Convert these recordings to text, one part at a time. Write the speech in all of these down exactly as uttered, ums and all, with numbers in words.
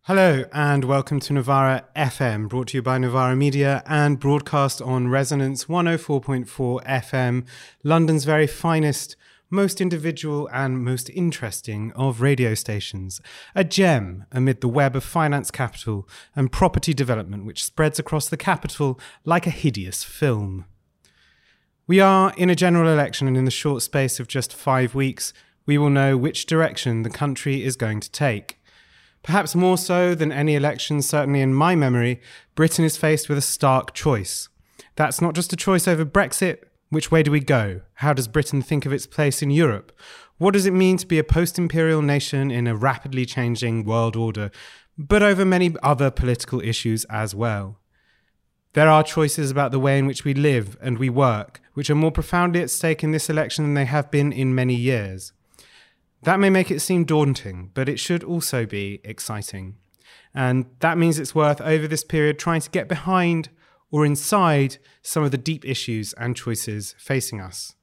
Hello and welcome to Novara F M, brought to you by Novara Media and broadcast on Resonance one oh four point four F M, London's very finest, most individual and most interesting of radio stations. A gem amid the web of finance capital and property development which spreads across the capital like a hideous film. We are in a general election, and in the short space of just five weeks, we will know which direction the country is going to take. Perhaps more so than any election, certainly in my memory, Britain is faced with a stark choice. That's not just a choice over Brexit. Which way do we go? How does Britain think of its place in Europe? What does it mean to be a post-imperial nation in a rapidly changing world order, but over many other political issues as well? There are choices about the way in which we live and we work, which are more profoundly at stake in this election than they have been in many years. That may make it seem daunting, but it should also be exciting. And that means it's worth, over this period, trying to get behind or inside some of the deep issues and choices facing us.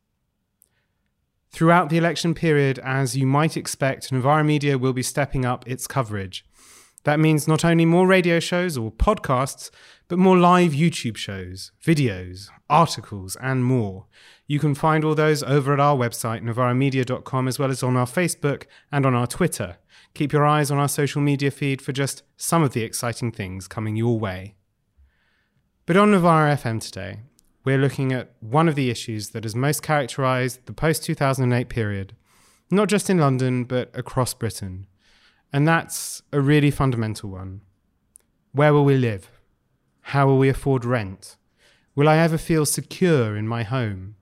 Throughout the election period, as you might expect, Novara Media will be stepping up its coverage. That means not only more radio shows or podcasts, but more live YouTube shows, videos, articles, and more. You can find all those over at our website, novara media dot com, as well as on our Facebook and on our Twitter. Keep your eyes on our social media feed for just some of the exciting things coming your way. But on Novara F M today, we're looking at one of the issues that has most characterised the post two thousand eight period, not just in London, but across Britain. And that's a really fundamental one. Where will we live? How will we afford rent? Will I ever feel secure in my home?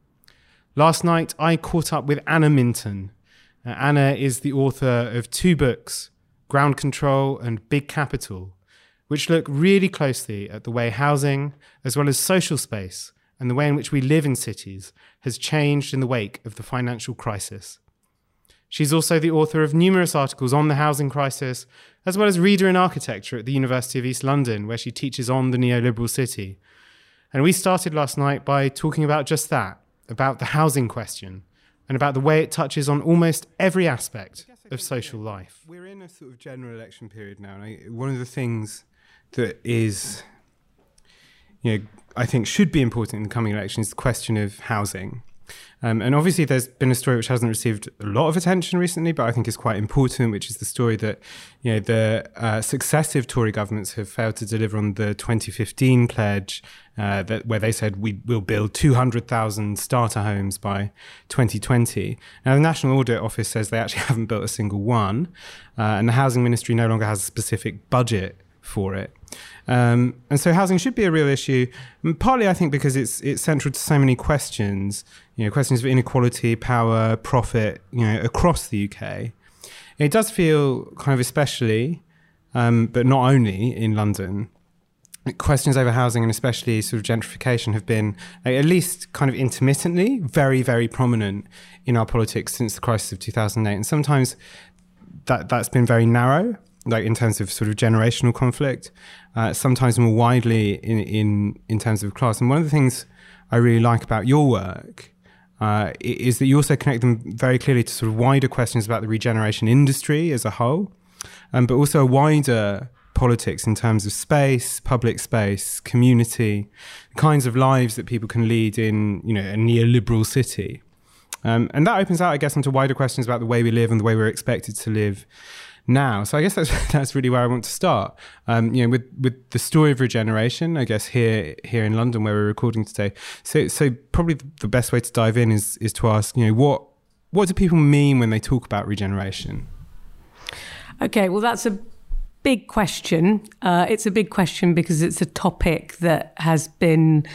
Last night, I caught up with Anna Minton. Uh, Anna is the author of two books, Ground Control and Big Capital, which look really closely at the way housing, as well as social space, and the way in which we live in cities, has changed in the wake of the financial crisis. She's also the author of numerous articles on the housing crisis, as well as reader in architecture at the University of East London, where she teaches on the neoliberal city. And we started last night by talking about just that, about the housing question, and about the way it touches on almost every aspect of social life. We're in a sort of general election period now, and I, one of the things that is, you know, I think should be important in the coming election is the question of housing. Um, and obviously there's been a story which hasn't received a lot of attention recently, but I think is quite important, which is the story that, you know, the uh, successive Tory governments have failed to deliver on the twenty fifteen pledge, uh, that where they said we will build two hundred thousand starter homes by twenty twenty. Now, the National Audit Office says they actually haven't built a single one, uh, and the Housing Ministry no longer has a specific budget for it. Um, and so housing should be a real issue, and partly I think because it's it's central to so many questions, you know, questions of inequality, power, profit, you know, across the U K. It does feel kind of especially, um, but not only in London, questions over housing and especially sort of gentrification have been, like, at least kind of intermittently, very, very prominent in our politics since the crisis of two thousand eight. And sometimes that, that's been very narrow, like in terms of sort of generational conflict, uh, sometimes more widely in, in, in terms of class. And one of the things I really like about your work uh, is that you also connect them very clearly to sort of wider questions about the regeneration industry as a whole, um, but also a wider politics in terms of space, public space, community, kinds of lives that people can lead in, you know, a neoliberal city. Um, and that opens out, I guess, into wider questions about the way we live and the way we're expected to live now. So I guess that's that's really where I want to start. Um, you know, with, with the story of regeneration, I guess here here in London where we're recording today. So so probably the best way to dive in is is to ask, you know, what what do people mean when they talk about regeneration? Okay, well, that's a big question. Uh, it's a big question because it's a topic that has been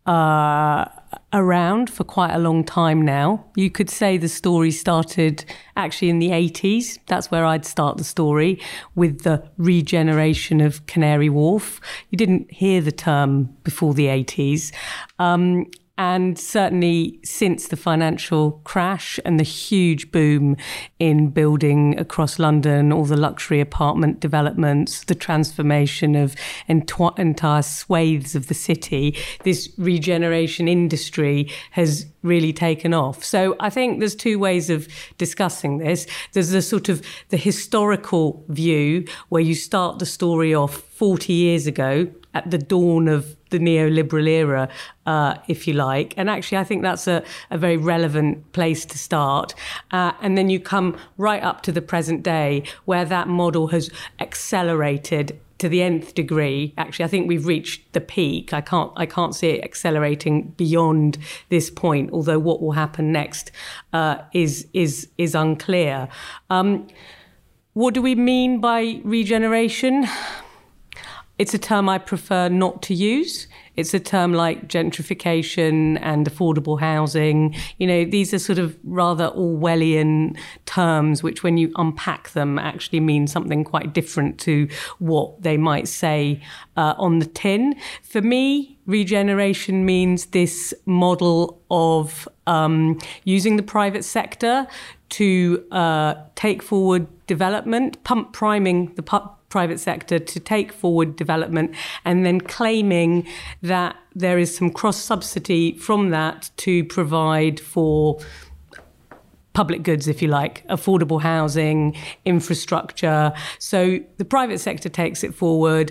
uh, around for quite a long time now. You could say the story started actually in the eighties. That's where I'd start the story, with the regeneration of Canary Wharf. You didn't hear the term before the eighties. Um, and certainly since the financial crash and the huge boom in building across London, all the luxury apartment developments, the transformation of ent- entire swathes of the city, this regeneration industry has really taken off. So I think there's two ways of discussing this. There's the sort of the historical view where you start the story off forty years ago at the dawn of the neoliberal era, uh, if you like. And actually, I think that's a, a very relevant place to start. Uh, and then you come right up to the present day, where that model has accelerated to the nth degree. Actually, I think we've reached the peak. I can't, I can't see it accelerating beyond this point, although what will happen next uh, is, is, is unclear. Um, what do we mean by regeneration? It's a term I prefer not to use. It's a term like gentrification and affordable housing. You know, these are sort of rather Orwellian terms, which when you unpack them actually mean something quite different to what they might say uh, on the tin. For me, regeneration means this model of um, using the private sector to uh, take forward development, pump priming the pu- private sector to take forward development, and then claiming that there is some cross-subsidy from that to provide for public goods, if you like, affordable housing, infrastructure. So the private sector takes it forward,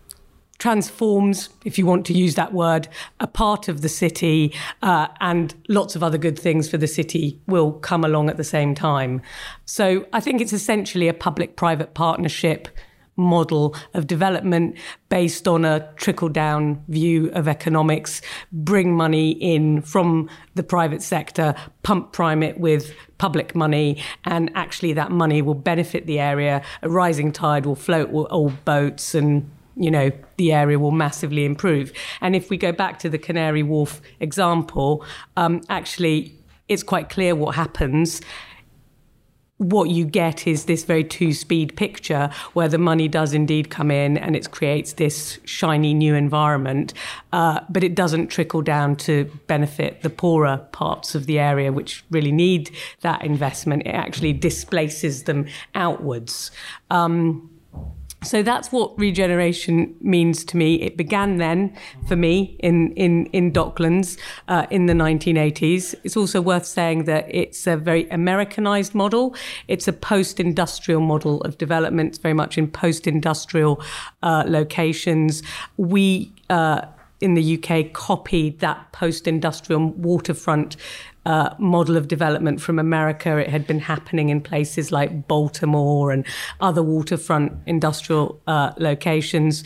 transforms, if you want to use that word, a part of the city, uh, and lots of other good things for the city will come along at the same time. So I think it's essentially a public-private partnership model of development based on a trickle-down view of economics, bring money in from the private sector, pump prime it with public money, and actually that money will benefit the area. A rising tide will float all boats, and you know, the area will massively improve. And if we go back to the Canary Wharf example, um, actually, it's quite clear what happens. What you get is this very two-speed picture where the money does indeed come in and it creates this shiny new environment, uh, but it doesn't trickle down to benefit the poorer parts of the area which really need that investment. It actually displaces them outwards. Um, So that's what regeneration means to me. It began then, for me, in in, in Docklands uh, in the nineteen eighties. It's also worth saying that it's a very Americanized model. It's a post-industrial model of development, it's very much in post-industrial uh, locations. We, uh, in the U K, copied that post-industrial waterfront Uh, model of development from America. It had been happening in places like Baltimore and other waterfront industrial uh, locations.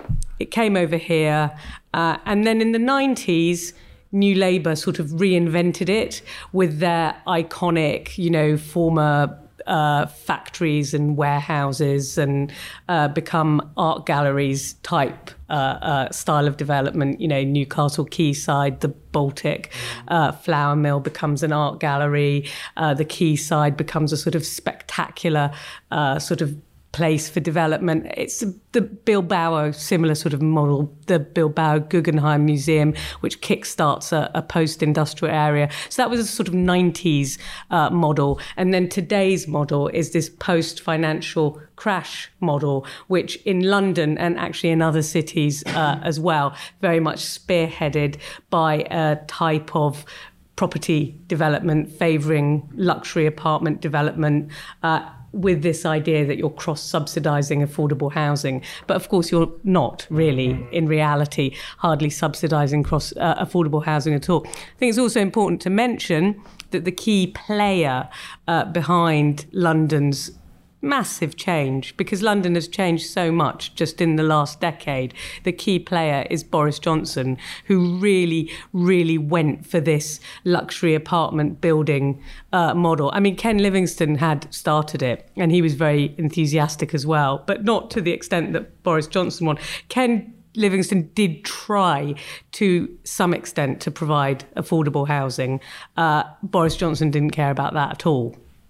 It came over here. Uh, and then in the nineties, New Labour sort of reinvented it with their iconic, you know, former Uh, factories and warehouses and uh, become art galleries type uh, uh, style of development. You know, Newcastle Quayside, the Baltic uh, flour mill becomes an art gallery. Uh, the Quayside becomes a sort of spectacular uh, sort of place for development. It's the Bilbao similar sort of model, the Bilbao Guggenheim Museum, which kickstarts a, a post-industrial area. So that was a sort of nineties uh, model. And then today's model is this post-financial crash model, which in London and actually in other cities uh, as well, very much spearheaded by a type of property development favouring luxury apartment development, uh, with this idea that you're cross-subsidising affordable housing. But of course, you're not really, in reality, hardly subsidising cross uh, affordable housing at all. I think it's also important to mention that the key player uh, behind London's massive change, because London has changed so much just in the last decade. The key player is Boris Johnson, who really, really went for this luxury apartment building uh, model. I mean, Ken Livingstone had started it, and he was very enthusiastic as well, but not to the extent that Boris Johnson wanted. Ken Livingstone did try to some extent to provide affordable housing. Uh, Boris Johnson didn't care about that at all.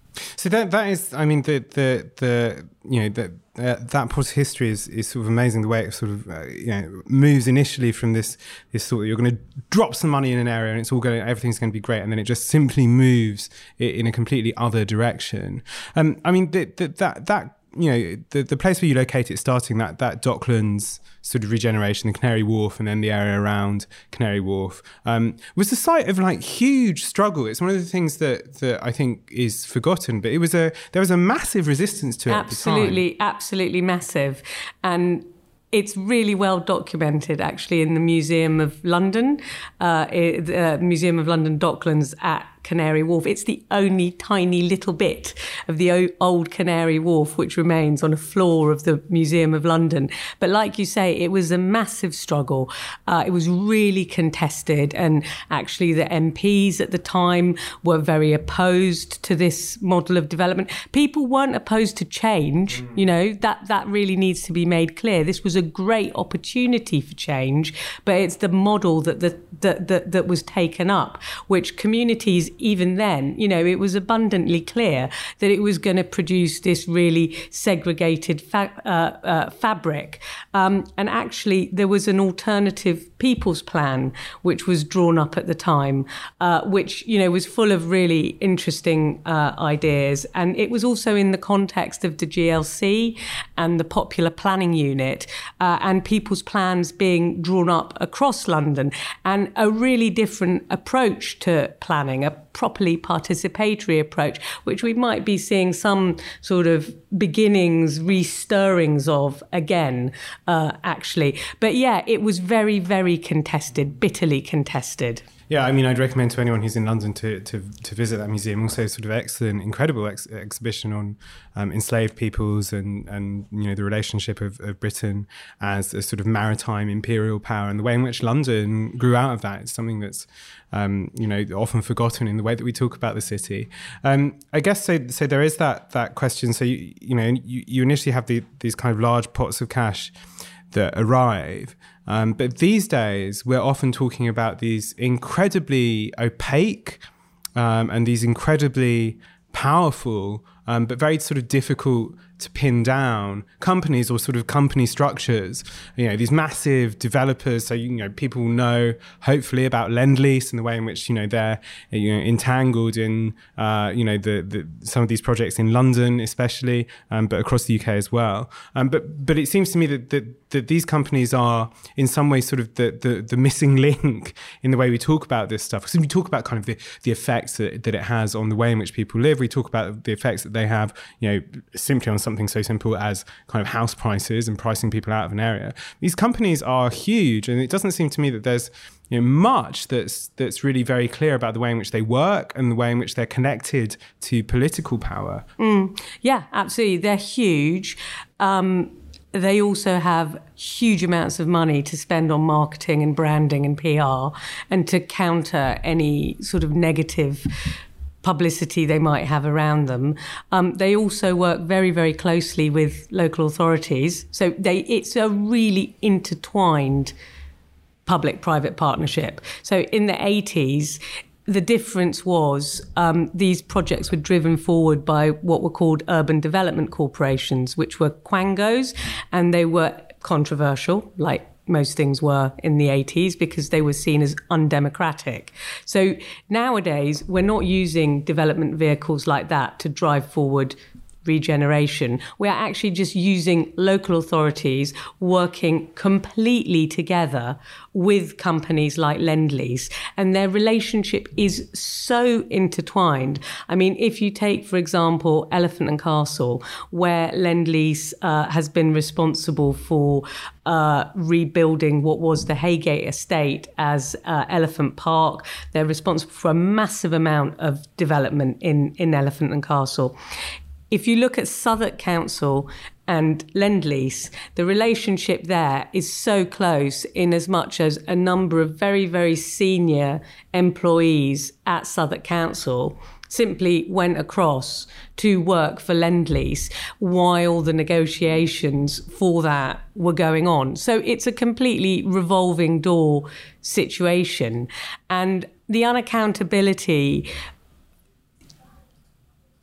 So that that is, I mean, the the the you know that uh, that part of history is, is sort of amazing. The way it sort of uh, you know moves initially from this this thought that you're going to drop some money in an area and it's all going, everything's going to be great, and then it just simply moves in a completely other direction. Um, I mean, the, the, that that. you know, the, the place where you locate it starting, that, that Docklands sort of regeneration, the Canary Wharf, and then the area around Canary Wharf, um, was the site of like huge struggle. It's one of the things that, that I think is forgotten, but it was a, there was a massive resistance to it absolutely, at the time. Absolutely massive. And it's really well documented, actually, in the Museum of London, uh, the Museum of London Docklands at Canary Wharf. It's the only tiny little bit of the old Canary Wharf which remains on a floor of the Museum of London. But like you say, it was a massive struggle. Uh, it was really contested, and actually the M Ps at the time were very opposed to this model of development. People weren't opposed to change, you know, that, that really needs to be made clear. This was a great opportunity for change, but it's the model that, the, that, that, that was taken up, which communities, even then, you know, it was abundantly clear that it was going to produce this really segregated fa- uh, uh, fabric. Um, and actually, there was an alternative people's plan which was drawn up at the time, uh, which, you know, was full of really interesting uh, ideas. And it was also in the context of the G L C and the Popular Planning Unit, uh, and people's plans being drawn up across London, and a really different approach to planning, a properly participatory approach, which we might be seeing some sort of beginnings, restirrings of again, uh, actually. But yeah, it was very, very contested, bitterly contested. Yeah, I mean, I'd recommend to anyone who's in London to to, to visit that museum. Also, sort of excellent, incredible ex- exhibition on um, enslaved peoples and, and you know the relationship of, of Britain as a sort of maritime imperial power, and the way in which London grew out of that. It's something that's um, you know often forgotten in the way that we talk about the city. Um, I guess so. So there is that that question. So you you know you, you initially have the, these kind of large pots of cash that arrive. Um, but these days, we're often talking about these incredibly opaque um, and these incredibly powerful, um, but very sort of difficult to pin down companies or sort of company structures. You know, these massive developers. So, you know, people know hopefully about Lend-Lease and the way in which, you know, they're, you know, entangled in, uh, you know, the, the some of these projects in London, especially, um, but across the U K as well. Um, but but it seems to me that, that, that these companies are in some way sort of the, the, the missing link in the way we talk about this stuff. Because we talk about kind of the, the effects that, that it has on the way in which people live. We talk about the effects that they have, you know, simply on some something so simple as kind of house prices and pricing people out of an area. These companies are huge, and it doesn't seem to me that there's you know much that's that's really very clear about the way in which they work and the way in which they're connected to political power. Mm, yeah, absolutely. They're huge. Um, they also have huge amounts of money to spend on marketing and branding and P R, and to counter any sort of negative publicity they might have around them. Um, they also work very, very closely with local authorities. So they, it's a really intertwined public-private partnership. So in the eighties, the difference was um, these projects were driven forward by what were called urban development corporations, which were quangos, and they were controversial, like most things were in the eighties, because they were seen as undemocratic. So nowadays, we're not using development vehicles like that to drive forward regeneration. We're actually just using local authorities working completely together with companies like Lend-Lease, and their relationship is so intertwined. I mean, if you take, for example, Elephant and Castle, where Lend-Lease uh, has been responsible for uh, rebuilding what was the Haygate estate as uh, Elephant Park. They're responsible for a massive amount of development in, in Elephant and Castle. If you look at Southwark Council and Lend-Lease, the relationship there is so close, in as much as a number of very, very senior employees at Southwark Council simply went across to work for Lend-Lease while the negotiations for that were going on. So it's a completely revolving door situation. And the unaccountability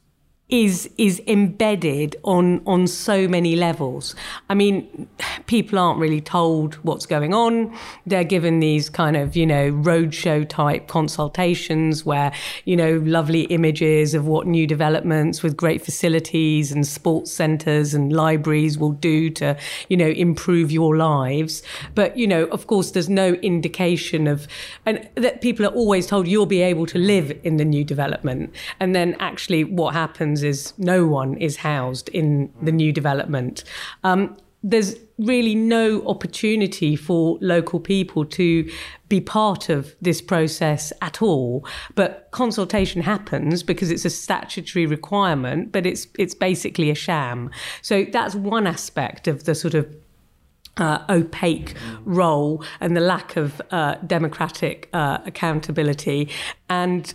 is is embedded on on so many levels. I mean, people aren't really told what's going on. They're given these kind of, you know, roadshow type consultations where, you know, lovely images of what new developments with great facilities and sports centres and libraries will do to, you know, improve your lives. But, you know, of course, there's no indication of, and that people are always told you'll be able to live in the new development. And then actually what happens is no one is housed in the new development. Um, there's really no opportunity for local people to be part of this process at all. But consultation happens because it's a statutory requirement, but it's it's basically a sham. So that's one aspect of the sort of Uh, opaque role and the lack of uh, democratic uh, accountability. And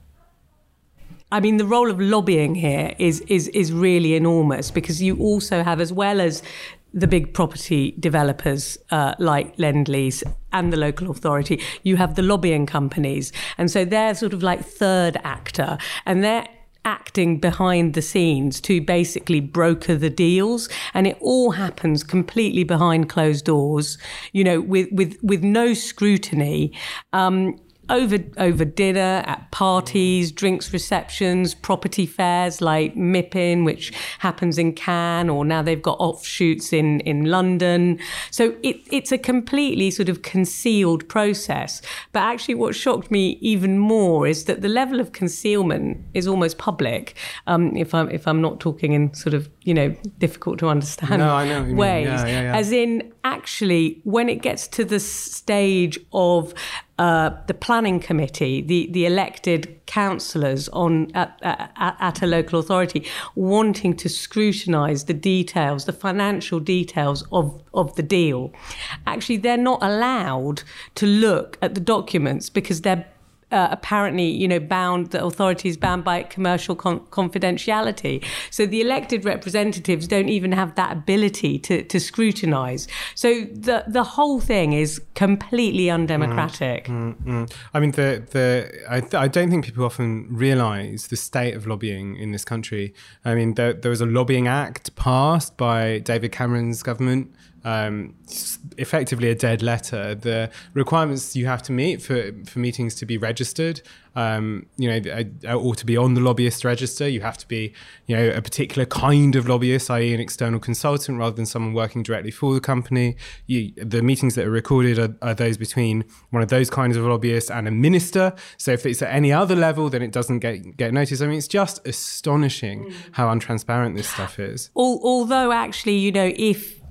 I mean, the role of lobbying here is is is really enormous, because you also have, as well as the big property developers uh, like Lendlease and the local authority, you have the lobbying companies. And so they're sort of like third actor, and they're acting behind the scenes to basically broker the deals, and it all happens completely behind closed doors, you know, with with with no scrutiny. Um, over over dinner, at parties, drinks receptions, property fairs like MIPIM, which happens in Cannes, or now they've got offshoots in, in London. So it, it's a completely sort of concealed process. But actually what shocked me even more is that the level of concealment is almost public, um, if I'm if I'm not talking in sort of, you know, difficult to understand no, I know what you ways. mean. Yeah, yeah, yeah. As in, actually, when it gets to the stage of Uh, the planning committee, the, the elected councillors on at, at, at a local authority wanting to scrutinise the details, the financial details of, of the deal. Actually, they're not allowed to look at the documents because they're Uh, apparently, you know, bound, the authority is bound by commercial con- confidentiality. So the elected representatives don't even have that ability to, to scrutinise. So the the whole thing is completely undemocratic. Mm, mm, mm. I mean, the the I, th- I don't think people often realise the state of lobbying in this country. I mean, there, there was a lobbying act passed by David Cameron's government. Um, effectively a dead letter. The requirements you have to meet for, for meetings to be registered, um, you know, or to be on the lobbyist register, you have to be, you know, a particular kind of lobbyist, that is an external consultant rather than someone working directly for the company. You, the meetings that are recorded are, are those between one of those kinds of lobbyists and a minister. So if it's at any other level, then it doesn't get, get noticed. I mean, it's just astonishing mm. how untransparent this stuff is. Although actually, you know, if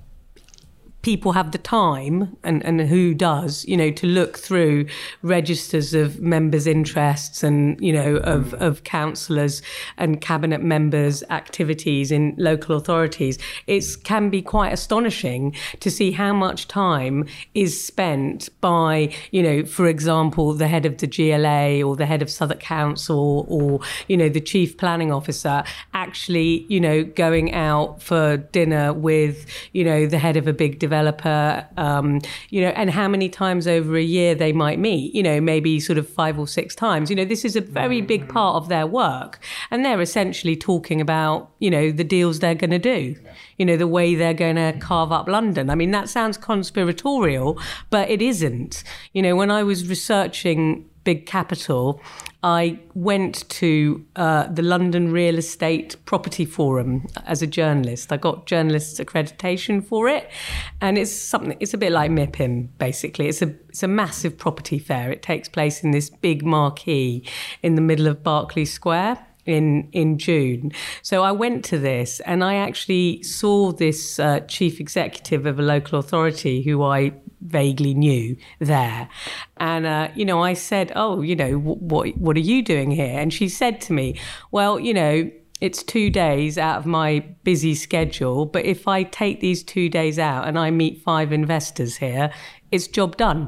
people have the time, and, and who does, you know, to look through registers of members' interests and, you know, of, of councillors and cabinet members' activities in local authorities, it can be quite astonishing to see how much time is spent by, you know, for example, the head of the G L A or the head of Southwark Council or, you know, the chief planning officer actually, you know, going out for dinner with, you know, the head of a big developer, um, you know, and how many times over a year they might meet, you know, maybe sort of five or six times. You know, this is a very big part of their work. And they're essentially talking about, you know, the deals they're going to do, you know, the way they're going to carve up London. I mean, that sounds conspiratorial, but it isn't. You know, when I was researching Big Capital, I went to uh, the London Real Estate Property Forum as a journalist. I got journalist's accreditation for it, and it's something. It's a bit like MIPIM, basically. It's a it's a massive property fair. It takes place in this big marquee in the middle of Berkeley Square in in June. So I went to this, and I actually saw this uh, chief executive of a local authority who I vaguely knew there. And, uh, you know, I said, oh, you know, w- what what are you doing here? And she said to me, well, you know, it's two days out of my busy schedule, but if I take these two days out and I meet five investors here, it's job done.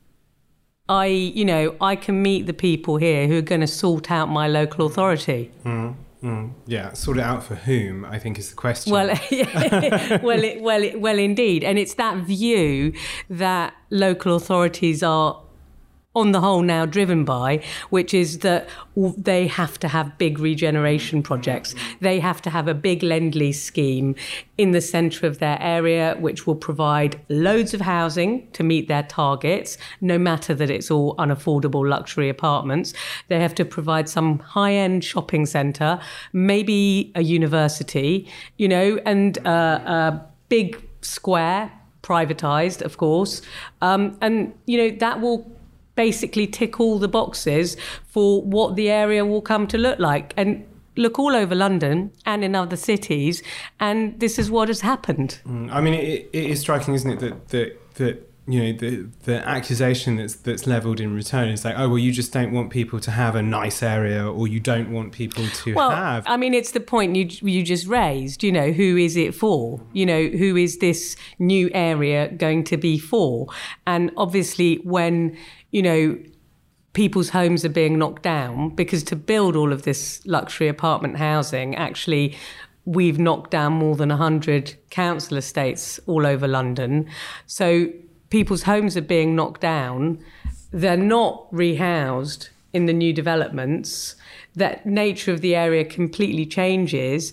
I, you know, I can meet the people here who are going to sort out my local authority. Mm. Mm, yeah, sort it out for whom, I think, is the question. Well, yeah, well, it, well, it, well, indeed. And it's that view that local authorities are on the whole now driven by, which is that they have to have big regeneration projects. They have to have a big Lend-Lease scheme in the centre of their area, which will provide loads of housing to meet their targets, no matter that it's all unaffordable luxury apartments. They have to provide some high-end shopping centre, maybe a university, you know, and uh, a big square, privatised, of course. Um, and, you know, that will basically tick all the boxes for what the area will come to look like. And look all over London and in other cities, and this is what has happened. Mm, I mean, it, it is striking, isn't it, that that, that you know the the accusation that's that's levelled in return is like, oh well, you just don't want people to have a nice area, or you don't want people to well, have. I mean, it's the point you you just raised. You know, who is it for? You know, who is this new area going to be for? And obviously, when you know, people's homes are being knocked down, because to build all of this luxury apartment housing, actually, we've knocked down more than one hundred council estates all over London. So people's homes are being knocked down. They're not rehoused in the new developments. That nature of the area completely changes.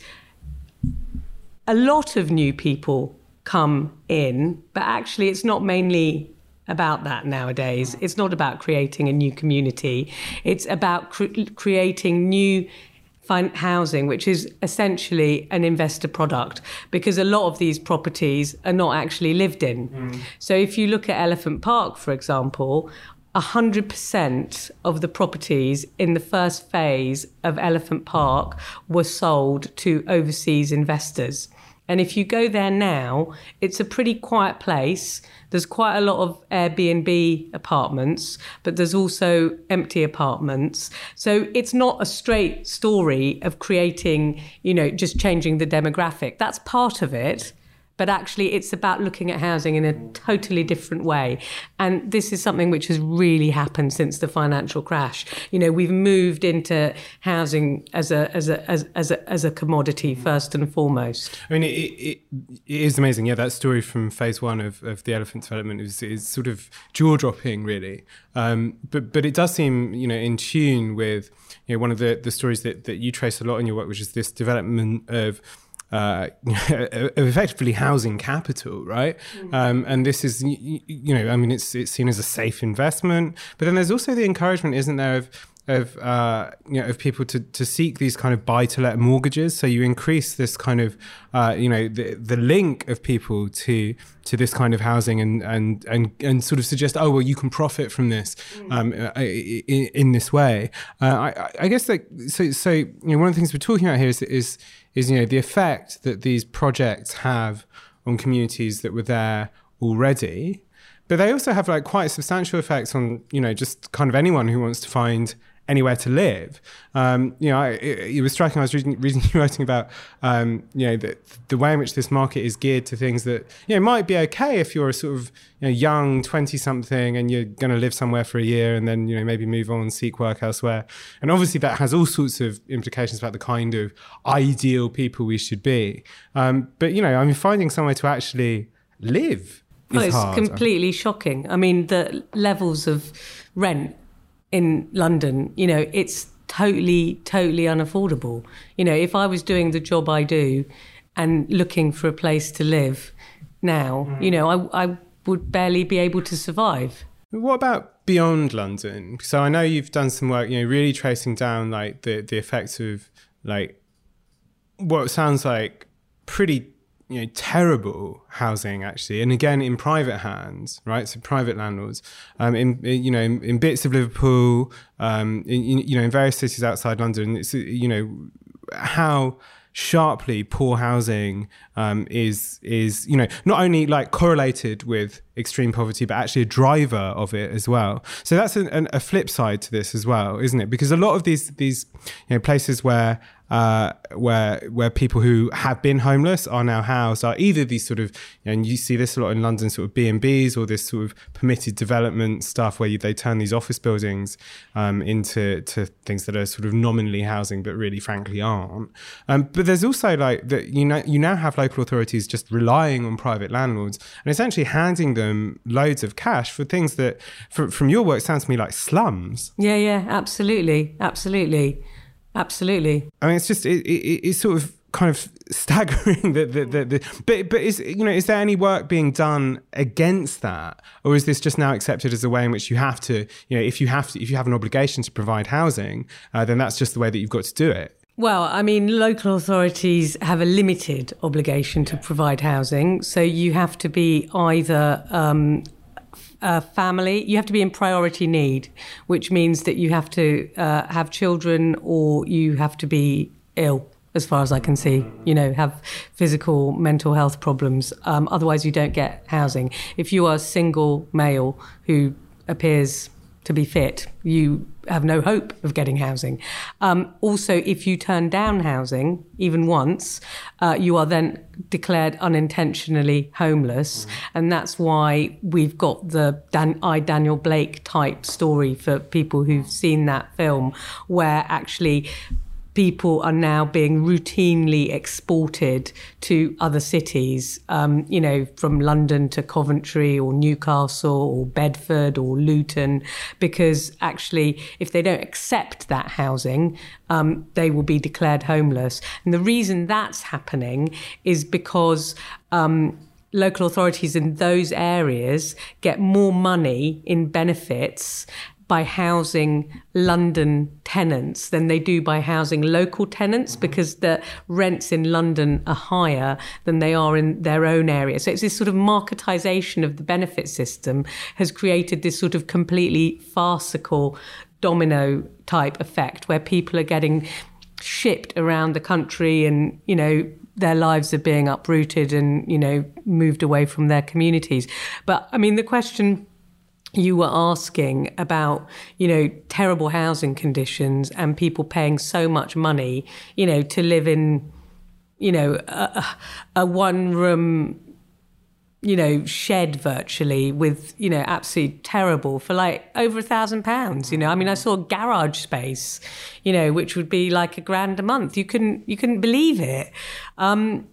A lot of new people come in, but actually it's not mainly about that nowadays. It's not about creating a new community. It's about cre- creating new fin- housing, which is essentially an investor product, because a lot of these properties are not actually lived in. Mm. So if you look at Elephant Park, for example, one hundred percent of the properties in the first phase of Elephant Park were sold to overseas investors. And if you go there now, it's a pretty quiet place. There's quite a lot of Airbnb apartments, but there's also empty apartments. So it's not a straight story of creating, you know, just changing the demographic. That's part of it. But actually, it's about looking at housing in a totally different way. And this is something which has really happened since the financial crash. You know, we've moved into housing as a as a as, as a as a commodity first and foremost. I mean, it, it, it is amazing. Yeah, that story from phase one of, of the Elephant development is is sort of jaw dropping, really. Um, but but it does seem, you know, in tune with, you know, one of the the stories that that you trace a lot in your work, which is this development of Uh, effectively housing capital, right? Mm. Um, and this is, you, you know, I mean, it's it's seen as a safe investment, but then there's also the encouragement, isn't there, of of uh, you know, of people to to seek these kind of buy-to-let mortgages. So you increase this kind of, uh, you know, the the link of people to to this kind of housing, and and and and sort of suggest, oh well, you can profit from this um, in, in this way. Uh, I, I guess like so so you know, one of the things we're talking about here is is is, you know, the effect that these projects have on communities that were there already. But they also have like quite substantial effects on, you know, just kind of anyone who wants to find anywhere to live. Um, you know, I, it, it was striking. I was reading, reading you writing about, um, you know, the, the way in which this market is geared to things that, you know, might be okay if you're a sort of, you know, young twenty-something and you're going to live somewhere for a year and then, you know, maybe move on and seek work elsewhere. And obviously that has all sorts of implications about the kind of ideal people we should be. Um, but, you know, I mean, finding somewhere to actually live is oh, it's hard. completely shocking. I mean, the levels of rent in London, you know, it's totally, totally unaffordable. You know, if I was doing the job I do and looking for a place to live now, mm. you know, I, I would barely be able to survive. What about beyond London? So I know you've done some work, you know, really tracing down like the, the effects of like what sounds like pretty, you know, terrible housing actually, and again in private hands, right? So private landlords, um, in, in you know, in, in bits of Liverpool, um, in, in, you know, in various cities outside London. It's, you know, how sharply poor housing um, is is you know, not only like correlated with extreme poverty, but actually a driver of it as well. So that's a, a flip side to this as well, isn't it? Because a lot of these these you know places where uh, where where people who have been homeless are now housed are either these sort of, and you see this a lot in London, sort of B and Bs, or this sort of permitted development stuff where you, they turn these office buildings um, into to things that are sort of nominally housing, but really, frankly, aren't. Um, but there's also like that you know you now have local authorities just relying on private landlords and essentially handing them loads of cash for things that, from, from your work, sounds to me like slums. Yeah, yeah, absolutely, absolutely. Absolutely. I mean, it's just it, it, it's sort of kind of staggering that the, the, the but but is you know is there any work being done against that, or is this just now accepted as a way in which you have to, you know, if you have to if you have an obligation to provide housing, uh, then that's just the way that you've got to do it? Well, I mean, local authorities have a limited obligation to provide housing, so you have to be either um, Uh, family, you have to be in priority need, which means that you have to uh, have children or you have to be ill, as far as I can see, you know, have physical, mental health problems. Um, otherwise, you don't get housing. If you are a single male who appears to be fit, you have no hope of getting housing. Um, also, if you turn down housing, even once, uh, you are then declared unintentionally homeless. Mm. And that's why we've got the Dan- I, Daniel Blake type story for people who've seen that film, where actually people are now being routinely exported to other cities, um, you know, from London to Coventry or Newcastle or Bedford or Luton, because actually, if they don't accept that housing, um, they will be declared homeless. And the reason that's happening is because um, local authorities in those areas get more money in benefits by housing London tenants than they do by housing local tenants, because the rents in London are higher than they are in their own area. So it's this sort of marketisation of the benefit system has created this sort of completely farcical domino type effect where people are getting shipped around the country and, you know, their lives are being uprooted and, you know, moved away from their communities. But I mean, the question you were asking about, you know, terrible housing conditions and people paying so much money, you know, to live in, you know, a, a one room, you know, shed virtually with, you know, absolutely terrible for like over a thousand pounds. You know, I mean, I saw garage space, you know, which would be like a grand a month. You couldn't, you couldn't believe it. Um,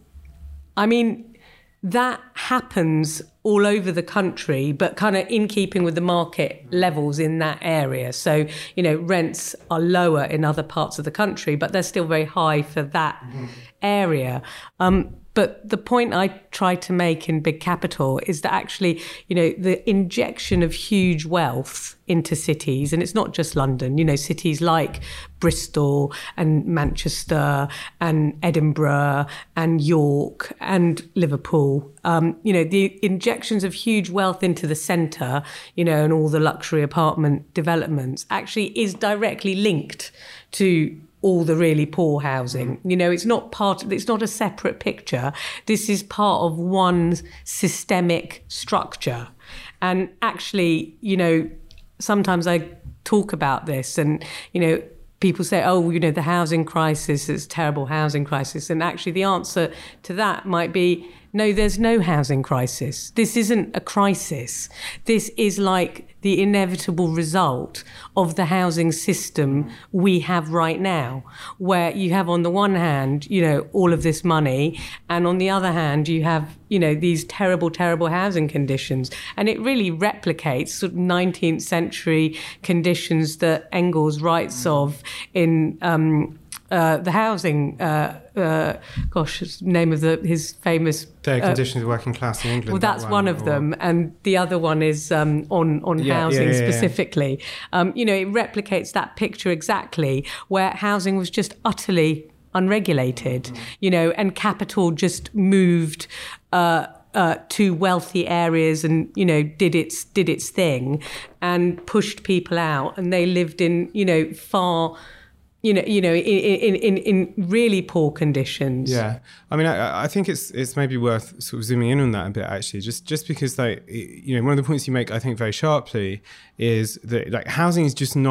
I mean, that happens all over the country, but kind of in keeping with the market levels in that area. So, you know, rents are lower in other parts of the country, but they're still very high for that mm-hmm. area. Um, But the point I try to make in Big Capital is that actually, you know, the injection of huge wealth into cities, and it's not just London, you know, cities like Bristol and Manchester and Edinburgh and York and Liverpool, um, you know, the injections of huge wealth into the centre, you know, and all the luxury apartment developments actually is directly linked to all the really poor housing. You know, it's not part of, it's not a separate picture. This is part of one systemic structure. And actually, you know, sometimes I talk about this and, you know, people say, oh, you know, the housing crisis is a terrible housing crisis. And actually the answer to that might be, no, there's no housing crisis. This isn't a crisis. This is like the inevitable result of the housing system we have right now, where you have on the one hand, you know, all of this money, and on the other hand, you have, you know, these terrible, terrible housing conditions. And it really replicates sort of nineteenth century conditions that Engels writes of in um, uh, the housing, uh, uh, gosh, the name of the his famous... The conditions uh, of working class in England. Well, that's that one, one of or... them. And the other one is um, on, on yeah, housing yeah, yeah, specifically. Yeah. Um, you know, it replicates that picture exactly, where housing was just utterly unregulated, mm-hmm. you know, and capital just moved uh, uh, to wealthy areas and, you know, did its did its thing and pushed people out. And they lived in, you know, far... You know, you know, in, in, in really poor conditions. Yeah, I mean, I, I think it's it's maybe worth sort of zooming in on that a bit, actually, just just because, like, you know, one of the points you make, I think, very sharply, is that like housing is just not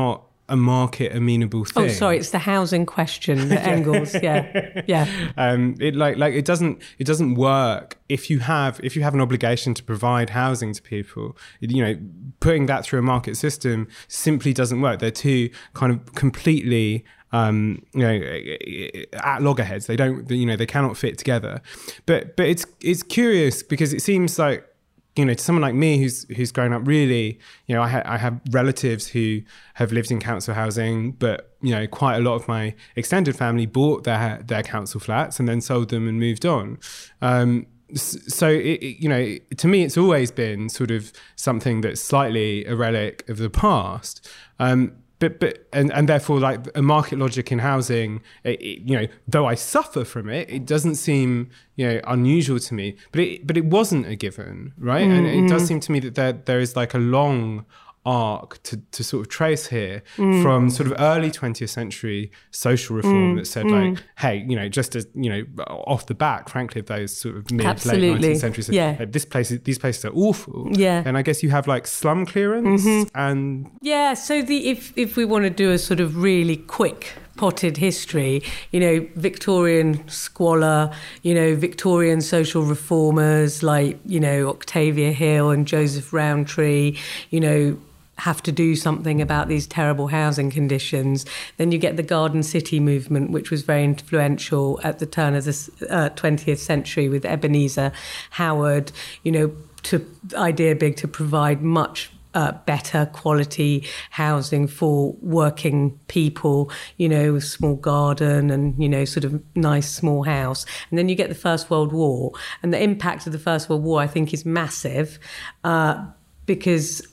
a market amenable thing. Oh, sorry, it's the housing question, the Engels. Yeah, yeah. Um, it like like it doesn't it doesn't work if you have if you have an obligation to provide housing to people. You know, putting that through a market system simply doesn't work. They're two kind of completely um, you know at loggerheads. They don't you know they cannot fit together. But but it's it's curious because it seems like, you know, to someone like me who's who's grown up really, you know, I, ha- I have relatives who have lived in council housing, but, you know, quite a lot of my extended family bought their their council flats and then sold them and moved on. Um, so, it, it, you know, to me, it's always been sort of something that's slightly a relic of the past. Um, But but and, and therefore, like a market logic in housing, it, it, you know, though I suffer from it, it doesn't seem, you know, unusual to me. But it but it wasn't a given, right? Mm-hmm. And it does seem to me that there there is like a long arc to, to sort of trace here mm. from sort of early twentieth century social reform mm. that said mm. like, hey, you know, just as, you know, off the bat, frankly, of those sort of mid Absolutely. late nineteenth century, said, yeah. hey, this place, these places are awful. Yeah. And I guess you have like slum clearance mm-hmm. and yeah. So the if if we want to do a sort of really quick potted history, you know, Victorian squalor, you know, Victorian social reformers like, you know, Octavia Hill and Joseph Rowntree, you know, have to do something about these terrible housing conditions. Then you get the Garden City movement, which was very influential at the turn of the uh, twentieth century with Ebenezer Howard, you know, to idea big to provide much Uh, better quality housing for working people, you know, with small garden and, you know, sort of nice small house. And then you get the First World War. And the impact of the First World War, I think, is massive uh, because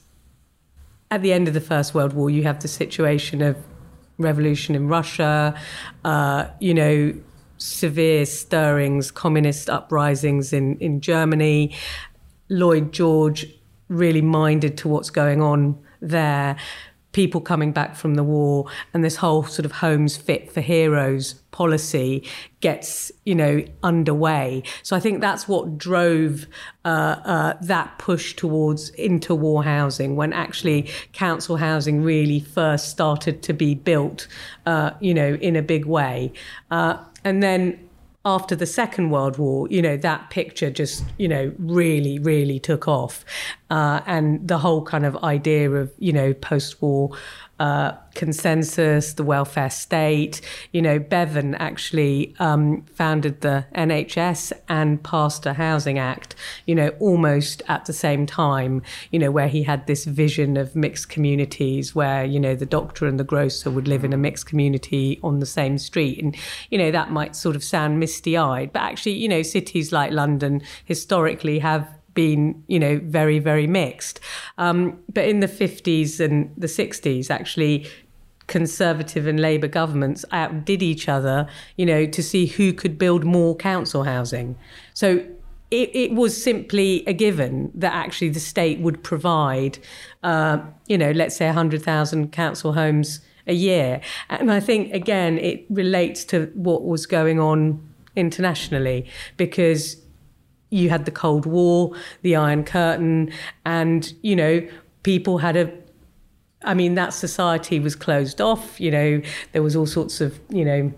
at the end of the First World War, you have the situation of revolution in Russia, uh, you know, severe stirrings, communist uprisings in, in Germany. Lloyd George really minded to what's going on there, people coming back from the war, and this whole sort of homes fit for heroes policy gets, you know, underway. So I think that's what drove uh, uh, that push towards interwar housing, when actually council housing really first started to be built, uh, you know, in a big way. Uh, and then after the Second World War, you know, that picture just, you know, really, really took off. Uh, and the whole kind of idea of, you know, post-war uh, consensus, the welfare state, you know, Bevan actually um, founded the N H S and passed a Housing Act, you know, almost at the same time, you know, where he had this vision of mixed communities where, you know, the doctor and the grocer would live in a mixed community on the same street. And, you know, that might sort of sound misty-eyed, but actually, you know, cities like London historically have been, you know, very, very mixed. Um, but in the fifties and the sixties, actually, Conservative and Labour governments outdid each other, you know, to see who could build more council housing. So it, it was simply a given that actually the state would provide, uh, you know, let's say one hundred thousand council homes a year. And I think, again, it relates to what was going on internationally, because you had the Cold War, the Iron Curtain, and, you know, people had a, I mean, that society was closed off, you know, there was all sorts of, you know,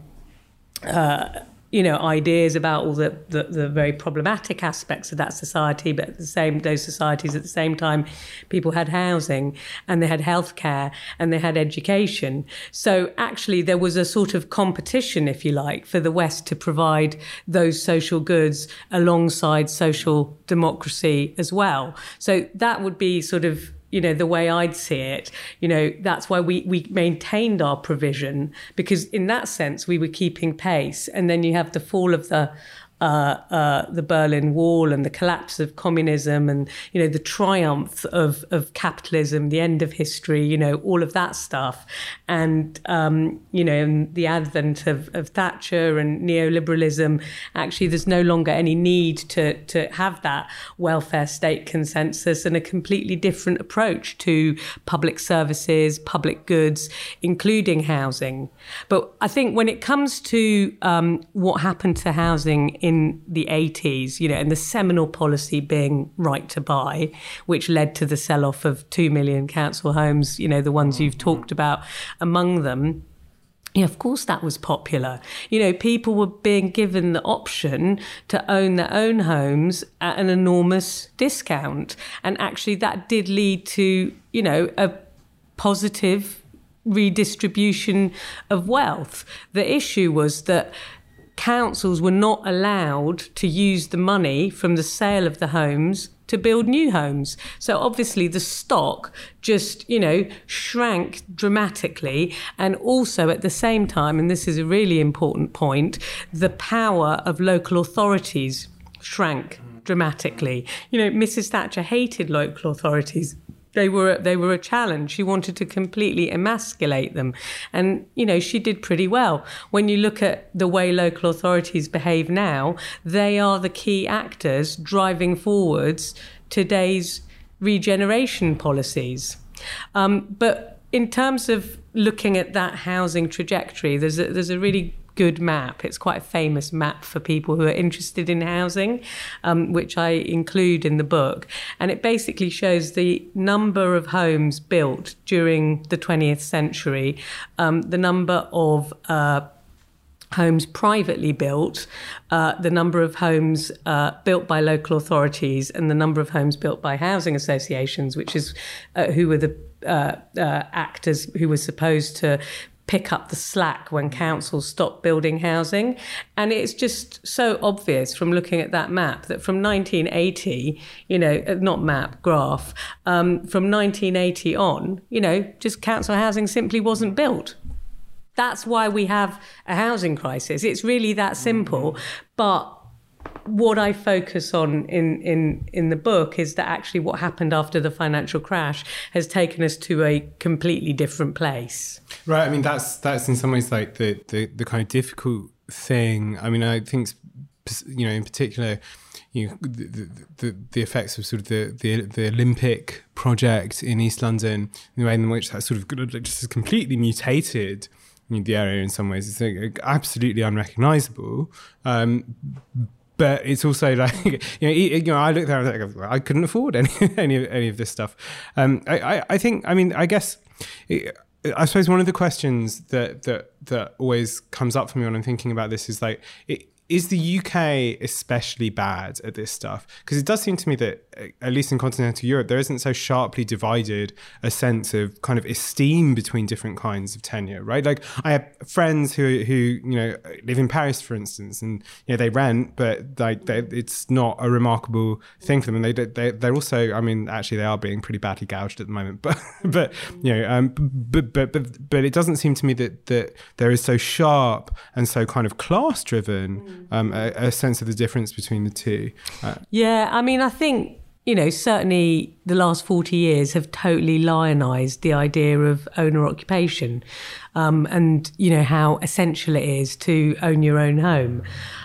uh, you know, ideas about all the, the, the very problematic aspects of that society, but at the same, those societies at the same time, people had housing and they had healthcare and they had education. So actually there was a sort of competition, if you like, for the West to provide those social goods alongside social democracy as well. So that would be sort of, you know, the way I'd see it. You know, that's why we, we maintained our provision, because in that sense we were keeping pace. And then you have the fall of the uh, uh, the Berlin Wall and the collapse of communism and, you know, the triumph of, of capitalism, the end of history, you know, all of that stuff. And, um, you know, and the advent of, of Thatcher and neoliberalism, actually there's no longer any need to, to have that welfare state consensus and a completely different approach to public services, public goods, including housing. But I think when it comes to um, what happened to housing in in the eighties, you know, and the seminal policy being right to buy, which led to the sell-off of two million council homes, you know, the ones you've talked about among them. Yeah, of course that was popular. You know, people were being given the option to own their own homes at an enormous discount. And actually that did lead to, you know, a positive redistribution of wealth. The issue was that councils were not allowed to use the money from the sale of the homes to build new homes. So obviously the stock just, you know, shrank dramatically. And also at the same time, and this is a really important point, the power of local authorities shrank dramatically. You know, Missus Thatcher hated local authorities. They were they were a challenge. She wanted to completely emasculate them. And, you know, she did pretty well. When you look at the way local authorities behave now, they are the key actors driving forwards today's regeneration policies. Um, but in terms of looking at that housing trajectory, there's a, there's a really good map. It's quite a famous map for people who are interested in housing, um, which I include in the book. And it basically shows the number of homes built during the twentieth century, um, the number of uh, homes privately built, uh, the number of homes uh, built by local authorities, and the number of homes built by housing associations, which is uh, who were the uh, uh, actors who were supposed to pick up the slack when councils stopped building housing. And it's just so obvious from looking at that map that from nineteen eighty, you know, not map, graph, um, from nineteen eighty on, you know, just council housing simply wasn't built. That's why we have a housing crisis. It's really that simple. But what I focus on in, in, in the book is that actually what happened after the financial crash has taken us to a completely different place. Right. I mean, that's that's in some ways like the, the, the kind of difficult thing. I mean, I think, you know, in particular, you know, the, the, the effects of sort of the, the, the Olympic project in East London, the way in which that sort of just completely mutated the area in some ways. It's like absolutely unrecognisable. Um, But it's also like, you know, you know, I looked there and I was like, I couldn't afford any any of, any of this stuff. Um, I, I, I think, I mean, I guess, I suppose one of the questions that that that always comes up for me when I'm thinking about this is like, it, is the U K especially bad at this stuff? Because it does seem to me that, at least in continental Europe, there isn't so sharply divided a sense of kind of esteem between different kinds of tenure, right? Like I have friends who, who you know, live in Paris, for instance, and you know they rent, but like they, it's not a remarkable thing for them. And they, they they're also, I mean, actually they are being pretty badly gouged at the moment. But but you know, um, but but but but it doesn't seem to me that that there is so sharp and so kind of class driven. Um, a, a sense of the difference between the two. Uh, yeah, I mean, I think, you know, certainly the last forty years have totally lionised the idea of owner occupation, um, and, you know, how essential it is to own your own home.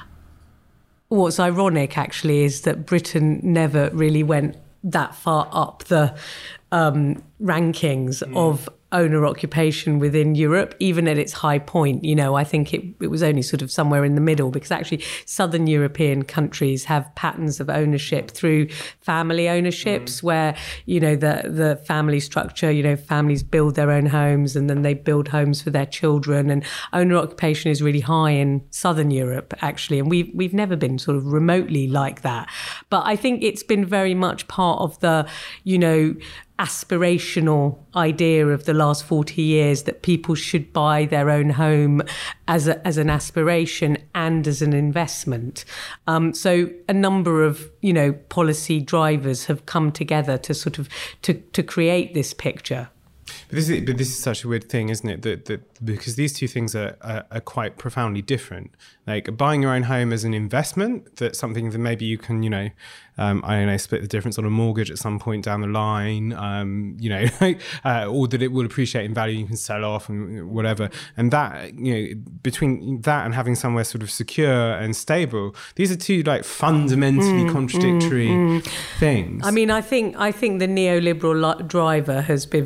What's ironic, actually, is that Britain never really went that far up the um, rankings mm. of owner occupation within Europe, even at its high point. You know, I think it, it was only sort of somewhere in the middle, because actually southern European countries have patterns of ownership through family ownerships, mm. where, you know, the the family structure, you know, families build their own homes and then they build homes for their children, and owner occupation is really high in southern Europe, actually, and we've we've never been sort of remotely like that. But I think it's been very much part of the, you know, aspirational idea of the last forty years that people should buy their own home as a, as an aspiration and as an investment. Um, so a number of, you know, policy drivers have come together to sort of to, to create this picture. But this is but this is such a weird thing, isn't it? That that because these two things are, are are quite profoundly different. Like buying your own home as an investment, that's something that maybe you can, you know, um, I don't know, split the difference on a mortgage at some point down the line, um, you know, uh, or that it will appreciate in value, you can sell off and whatever. And that, you know, between that and having somewhere sort of secure and stable, these are two like fundamentally mm, contradictory mm, mm. things. I mean, I think I think the neoliberal driver has been very much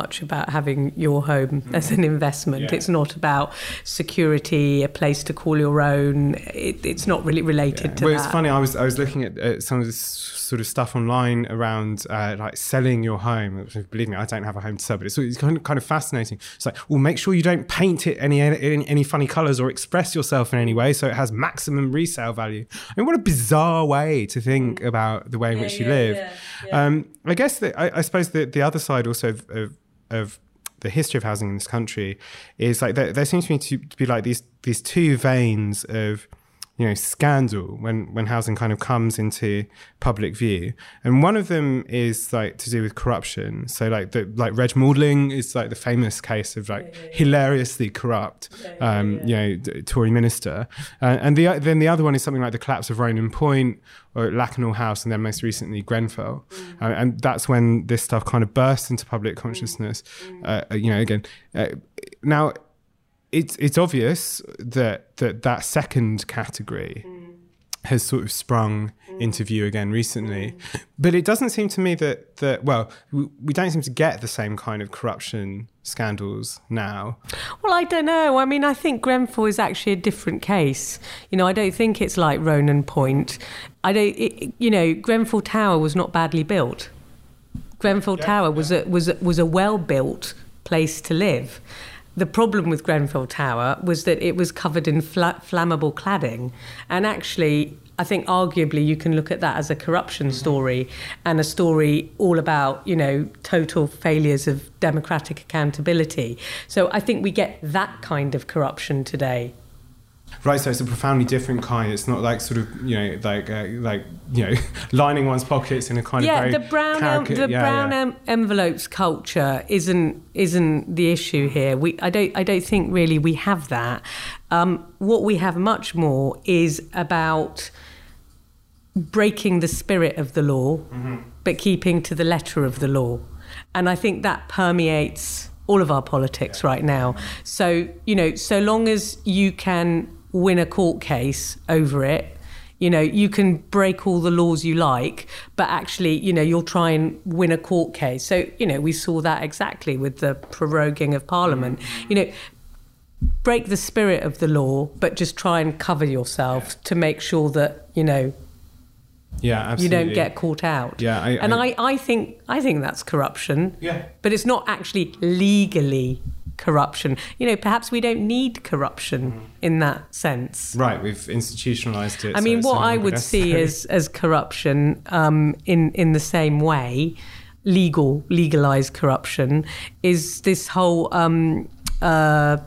much about having your home mm. as an investment. Yeah. It's not about security, a place to call your own. It, it's not really related yeah. to well, that. Well, it's funny. I was I was looking at uh, some of this sort of stuff online around uh, like selling your home. Believe me, I don't have a home to sell, but it's, it's kind of kind of fascinating. It's like, well, make sure you don't paint it any any, any funny colours or express yourself in any way so it has maximum resale value. I mean, what a bizarre way to think about the way in yeah, which you yeah, live. Yeah, yeah. Um, I guess that I, I suppose that the other side also of, of, of the history of housing in this country is like there, there seems to me to, to be like these these two veins of, you know, scandal when, when housing kind of comes into public view. And one of them is like to do with corruption. So like the like Reg Maudling is like the famous case of like yeah, yeah, yeah. hilariously corrupt, yeah, yeah, um, yeah. you know, Tory minister. Uh, and the then the other one is something like the collapse of Ronan Point or Lakanal House, and then most recently Grenfell. Mm. Uh, and that's when this stuff kind of burst into public consciousness. Mm. Uh, you know, again, uh, now, It's it's obvious that that, that second category mm. has sort of sprung mm. into view again recently. Mm. But it doesn't seem to me that, that well, we, we don't seem to get the same kind of corruption scandals now. Well, I don't know. I mean, I think Grenfell is actually a different case. You know, I don't think it's like Ronan Point. I don't, it, you know, Grenfell Tower was not badly built. Grenfell yeah, Tower yeah. was a, was a, was a well-built place to live. The problem with Grenfell Tower was that it was covered in fla- flammable cladding. And actually, I think arguably you can look at that as a corruption story and a story all about, you know, total failures of democratic accountability. So I think we get that kind of corruption today. Right, so it's a profoundly different kind. It's not like sort of, you know, like uh, like you know, lining one's pockets in a kind yeah, of very the brown caric- the yeah, brown yeah. Em- envelopes culture isn't isn't the issue here. We I don't I don't think really we have that. Um, what we have much more is about breaking the spirit of the law, mm-hmm. but keeping to the letter of the law, and I think that permeates all of our politics yeah. right now. So, you know, so long as you can win a court case over it, you know, you can break all the laws you like, but actually, you know, you'll try and win a court case. So, you know, we saw that exactly with the proroguing of Parliament. Mm-hmm. You know, break the spirit of the law, but just try and cover yourself yeah. to make sure that, you know, yeah, absolutely. you don't get caught out. Yeah, I, and I, I, I think I think that's corruption. Yeah, but it's not actually legally corruption. You know, perhaps we don't need corruption mm. in that sense. Right, we've institutionalised it. I mean, so what I would see as as corruption, um, in in the same way, legal legalised corruption, is this whole. Um, uh,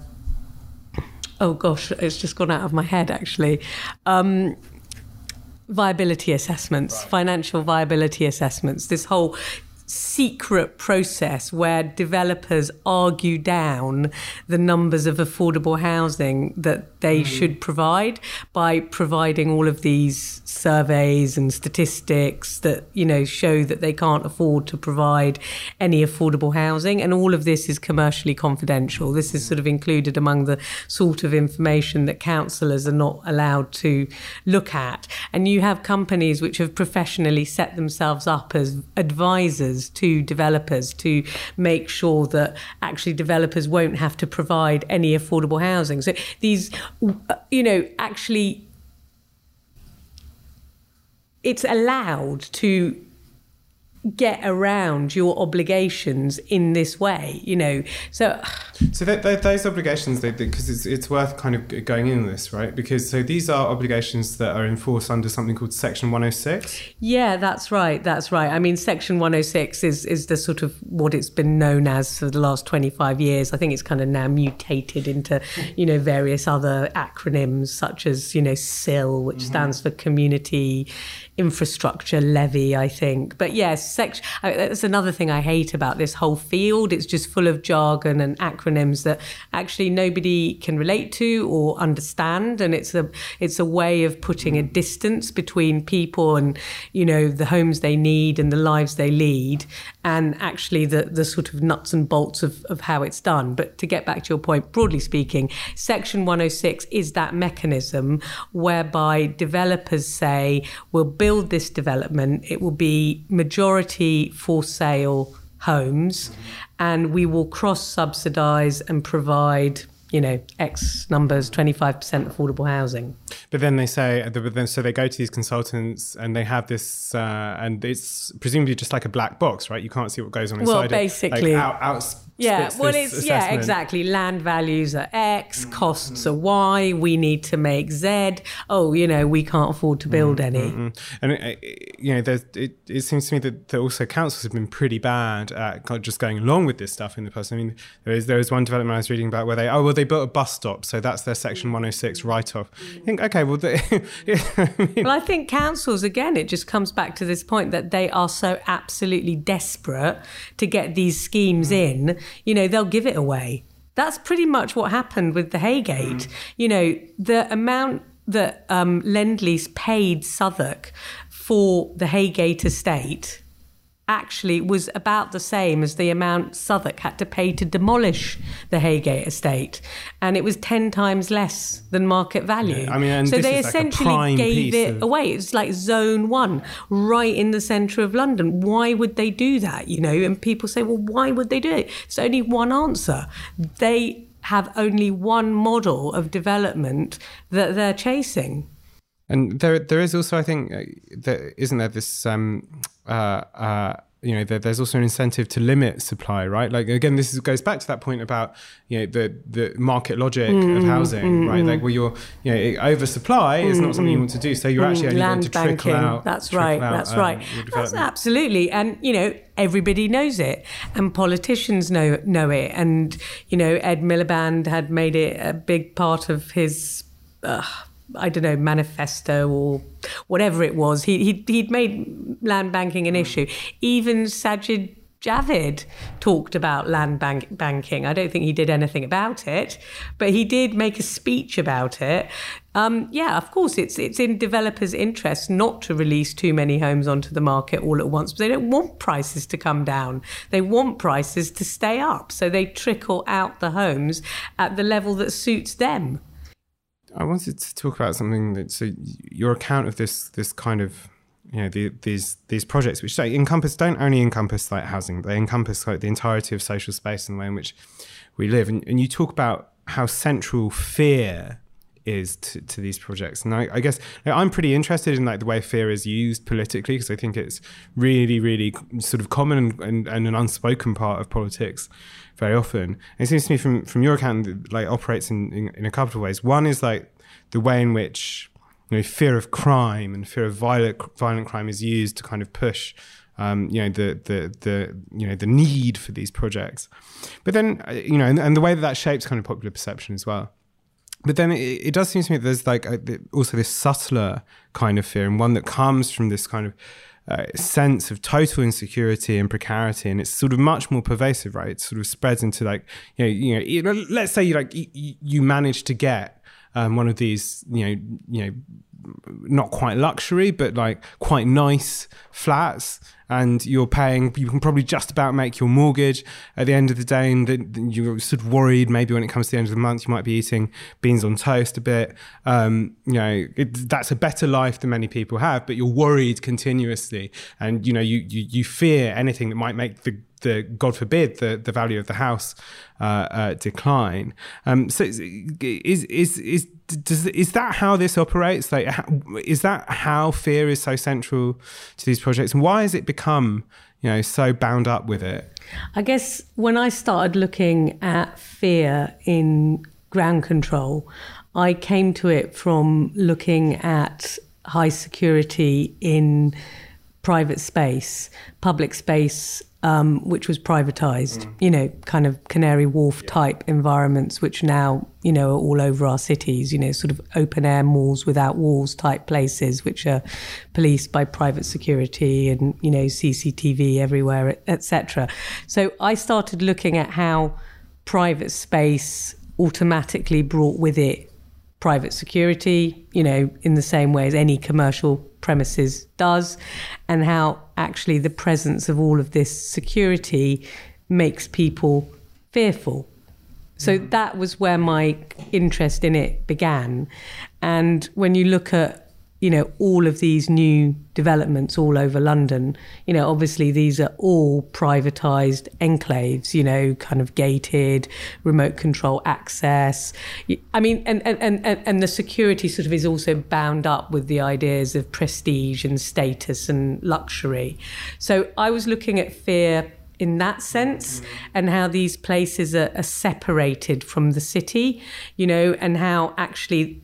oh gosh, it's just gone out of my head. Actually. Um, Viability assessments, right. financial viability assessments, this whole secret process where developers argue down the numbers of affordable housing that they mm. should provide by providing all of these surveys and statistics that, you know, show that they can't afford to provide any affordable housing. And all of this is commercially confidential. This is sort of included among the sort of information that councillors are not allowed to look at. And you have companies which have professionally set themselves up as advisors to developers to make sure that actually developers won't have to provide any affordable housing. So these, you know, actually it's allowed to get around your obligations in this way, you know. So so that, that, those obligations, because it's, it's worth kind of going in this, right? Because so these are obligations that are enforced under something called Section one oh six. Yeah, that's right. That's right. I mean, Section one oh six is, is the sort of what it's been known as for the last twenty-five years. I think it's kind of now mutated into, you know, various other acronyms such as, you know, S I L, which mm-hmm. stands for Community Infrastructure Levy, I think. But yes, section, that's another thing I hate about this whole field. It's just full of jargon and acronyms that actually nobody can relate to or understand. And it's a it's a way of putting a distance between people and, you know, the homes they need and the lives they lead, and actually the, the sort of nuts and bolts of, of how it's done. But to get back to your point, broadly speaking, Section one oh six is that mechanism whereby developers say, we'll build this development, it will be majority for sale homes, and we will cross-subsidise and provide, you know, X numbers, twenty-five percent affordable housing. But then they say, but then so they go to these consultants and they have this, uh, and it's presumably just like a black box, right? You can't see what goes on inside well, it. basically, like out, out yeah. Well, it's assessment. yeah, exactly. Land values are X, costs are Y. We need to make Z. Oh, you know, we can't afford to build mm, any. Mm, mm. And it, it, you know, there's, it, it seems to me that, that also councils have been pretty bad at just going along with this stuff in the past. I mean, there is there was one development I was reading about where they oh well they built a bus stop, so that's their Section one oh six write-off. I think okay, well, they, I mean, well, I think councils again, it just comes back to this point that they are so absolutely desperate to get these schemes mm. in. You know, they'll give it away. That's pretty much what happened with the Haygate. Mm. You know, the amount that um, Lend-Lease paid Southwark for the Haygate estate actually was about the same as the amount Southwark had to pay to demolish the Haygate estate, and it was ten times less than market value. Yeah, I mean, and so this they is essentially like a prime gave piece it of... away. It's like zone one, right in the centre of London. Why would they do that? You know, and people say, well, why would they do it? It's only one answer. They have only one model of development that they're chasing. And there, there is also, I think, uh, there, isn't there this, um, uh, uh, you know, there, there's also an incentive to limit supply, right? Like, again, this is, goes back to that point about, you know, the, the market logic mm, of housing, mm, right? Mm. Like, well, you're, you know, oversupply mm, is not something you want to do. So you're mm, actually only going to banking. trickle out. That's trickle right. Out, that's um, right. That's absolutely. And, you know, everybody knows it, and politicians know know it. And, you know, Ed Miliband had made it a big part of his, uh, I don't know, manifesto or whatever it was. He, he, he'd made land banking an issue. Even Sajid Javid talked about land bank, banking. I don't think he did anything about it, but he did make a speech about it. Um, yeah, of course, it's it's in developers' interest not to release too many homes onto the market all at once, but they don't want prices to come down. They want prices to stay up, so they trickle out the homes at the level that suits them. I wanted to talk about something that, so your account of this this kind of, you know, the, these these projects, which like, encompass don't only encompass like housing, they encompass like the entirety of social space and the way in which we live. And, and you talk about how central fear is to, to these projects. And I, I guess like, I'm pretty interested in like the way fear is used politically, because I think it's really, really sort of common and, and, and an unspoken part of politics very often. And it seems to me from, from your account, that, like operates in, in, in a couple of ways. One is like the way in which, you know, fear of crime and fear of violent violent crime is used to kind of push, um, you know, the the the you know the need for these projects. But then, you know, and, and the way that that shapes kind of popular perception as well. But then it, it does seem to me that there's like a, also this subtler kind of fear, and one that comes from this kind of uh, sense of total insecurity and precarity, and it's sort of much more pervasive, right? It sort of spreads into like, you know, you know, let's say you like you, you manage to get um, one of these, you know, you know, not quite luxury, but like quite nice flats, and you're paying, you can probably just about make your mortgage at the end of the day, and then you're sort of worried maybe when it comes to the end of the month you might be eating beans on toast a bit. Um, you know, it, that's a better life than many people have, but you're worried continuously, and you know, you you, you fear anything that might make the the God forbid the, the value of the house uh, uh, decline. Um, so is is is does is that how this operates? Like, how, is that how fear is so central to these projects, and why has it become, you know, so bound up with it? I guess when I started looking at fear in ground control, I came to it from looking at high security in private space, public space, um, which was privatised, mm. you know, kind of Canary Wharf type environments, which now, you know, are all over our cities, you know, sort of open air malls without walls type places, which are policed by private security and, you know, C C T V everywhere, et cetera. So I started looking at how private space automatically brought with it private security, you know, in the same way as any commercial premises does, and how actually the presence of all of this security makes people fearful. So mm-hmm. that was where my interest in it began. And when you look at you know, all of these new developments all over London, you know, obviously these are all privatised enclaves, you know, kind of gated, remote control access. I mean, and, and, and, and the security sort of is also bound up with the ideas of prestige and status and luxury. So I was looking at fear in that sense, and how these places are, are separated from the city, you know, and how actually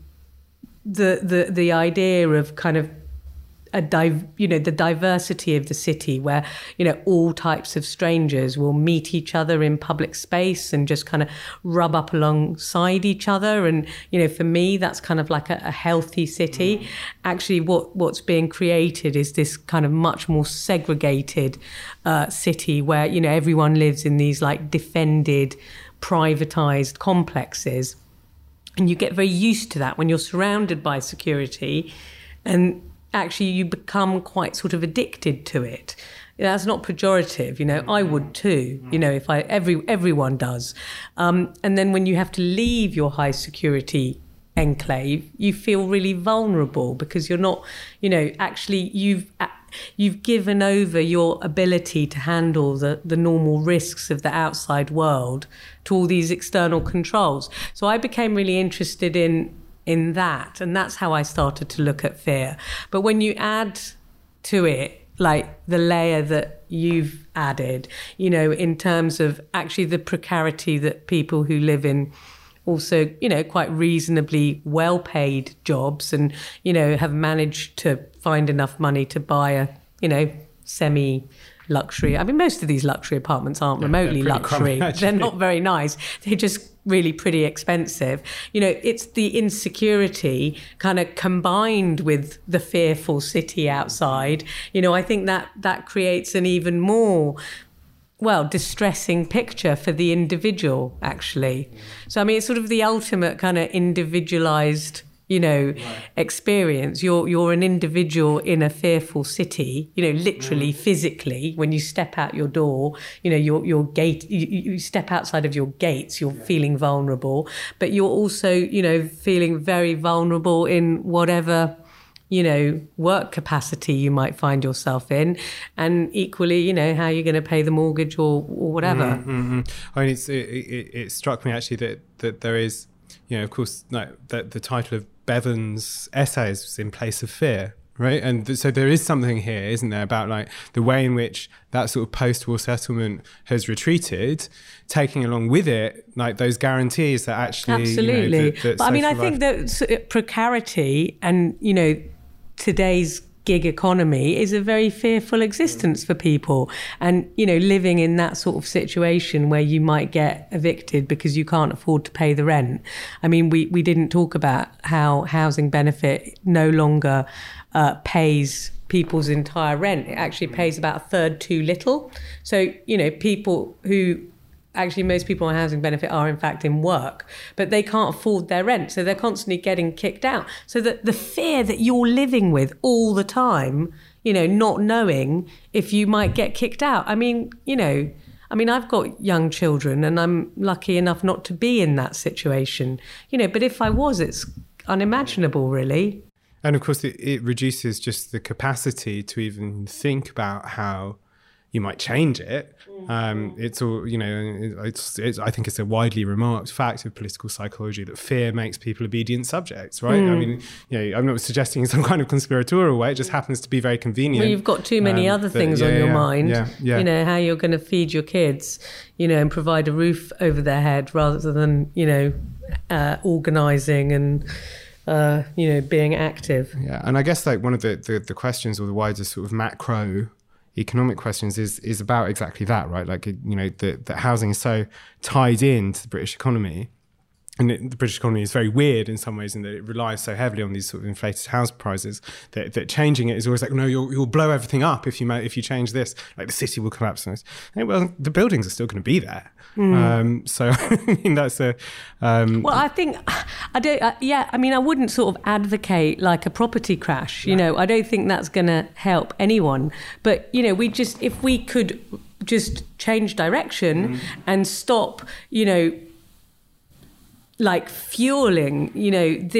the the the idea of kind of a div, you know, the diversity of the city, where, you know, all types of strangers will meet each other in public space and just kind of rub up alongside each other. And, you know, for me, that's kind of like a, a healthy city. Mm. Actually, what what's being created is this kind of much more segregated uh, city where, you know, everyone lives in these like defended, privatized complexes. And you get very used to that when you're surrounded by security, and actually you become quite sort of addicted to it. That's not pejorative, you know, I would too, you know, if I, every, everyone does. Um, and then when you have to leave your high security enclave, you feel really vulnerable because you're not, you know, actually you've, you've given over your ability to handle the, the normal risks of the outside world to all these external controls. So I became really interested in in that, and that's how I started to look at fear. But when you add to it, like the layer that you've added, you know, in terms of actually the precarity that people who live in also, you know, quite reasonably well-paid jobs and, you know, have managed to find enough money to buy a, you know, semi-luxury. I mean, most of these luxury apartments aren't yeah, remotely luxury. Crummy, they're not very nice. They're just really pretty expensive. You know, it's the insecurity kind of combined with the fearful city outside. You know, I think that that creates an even more, well, distressing picture for the individual, actually. So, I mean, it's sort of the ultimate kind of individualized, you know, right. experience. You're you're an individual in a fearful city, you know, literally, mm. physically, when you step out your door, you know, your your gate, you, you step outside of your gates, you're yeah. feeling vulnerable, but you're also, you know, feeling very vulnerable in whatever, you know, work capacity you might find yourself in, and equally, you know, how you're going to pay the mortgage or, or whatever. Mm-hmm. I mean, it's, it, it, it struck me actually that, that there is, you know, of course, like the, the title of Bevan's essays was In Place of Fear, right? And th- so there is something here, isn't there, about like the way in which that sort of post-war settlement has retreated, taking along with it like those guarantees that actually, absolutely. You know, that, that but I mean, I think that precarity and, you know, today's gig economy is a very fearful existence for people. And, you know, living in that sort of situation where you might get evicted because you can't afford to pay the rent. I mean, we, we didn't talk about how housing benefit no longer uh, pays people's entire rent. It actually pays about a third too little. So, you know, people who... Actually, most people on housing benefit are, in fact, in work, but they can't afford their rent. So they're constantly getting kicked out. So that the fear that you're living with all the time, you know, not knowing if you might get kicked out. I mean, you know, I mean, I've got young children and I'm lucky enough not to be in that situation, you know, but if I was, it's unimaginable, really. And of course, it, it reduces just the capacity to even think about how you might change it. Um, it's all, you know, it's, it's, I think it's a widely remarked fact of political psychology that fear makes people obedient subjects, right? Mm. I mean, you know, I'm not suggesting in some kind of conspiratorial way, it just happens to be very convenient. Well, you've got too many um, other things that, yeah, on your yeah, mind, yeah, yeah. you know, how you're going to feed your kids, you know, and provide a roof over their head rather than, you know, uh, organising and, uh, you know, being active. Yeah, and I guess like one of the, the, the questions or the wider sort of macro economic questions is is about exactly that, right? Like, you know, that that housing is so tied into the British economy, and it, the British economy is very weird in some ways in that it relies so heavily on these sort of inflated house prices that, that changing it is always like, no, you'll you'll blow everything up if you if you change this. Like the city will collapse. And well, the buildings are still going to be there. Mm. Um, so I mean, that's a. Um, well, I think I don't. Uh, yeah, I mean, I wouldn't sort of advocate like a property crash. You yeah. know, I don't think that's going to help anyone. But you know, we just if we could just change direction mm. and stop, you know, like fueling, you know, this